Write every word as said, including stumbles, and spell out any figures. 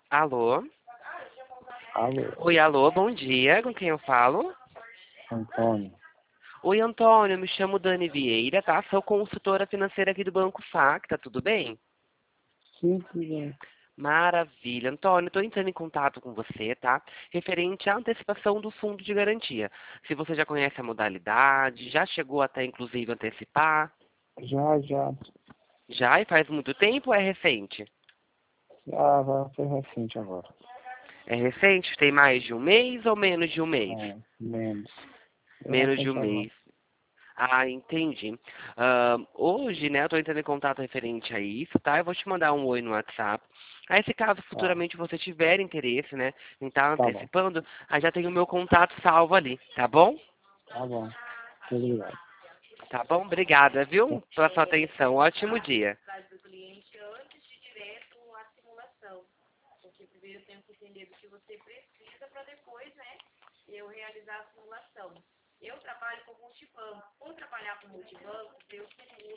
Alô? Alô, Oi, alô, bom dia. Com quem eu falo? Antônio. Oi, Antônio, eu me chamo Dani Vieira, tá? Sou consultora financeira aqui do Banco F A C, tá tudo bem? Sim, tudo bem. Maravilha. Antônio, estou entrando em contato com você, tá? Referente à antecipação do fundo de garantia. Se você já conhece a modalidade, já chegou até inclusive antecipar? Já, já, Já e faz muito tempo ou é recente? já vai ser recente agora. É recente? Tem mais de um mês ou menos de um mês? É, menos. Eu Menos de um recente agora. mês. Ah, entendi. Ah, hoje, né, eu estou entrando em contato referente a isso, tá? Eu vou te mandar um oi no WhatsApp. Aí, se caso Tá, futuramente você tiver interesse, né, em estar tá bom, antecipando, aí já tem o meu contato salvo ali, tá bom? tá bom. Muito obrigado. Tá bom? Obrigada, viu, pela sua atenção. Ótimo dia.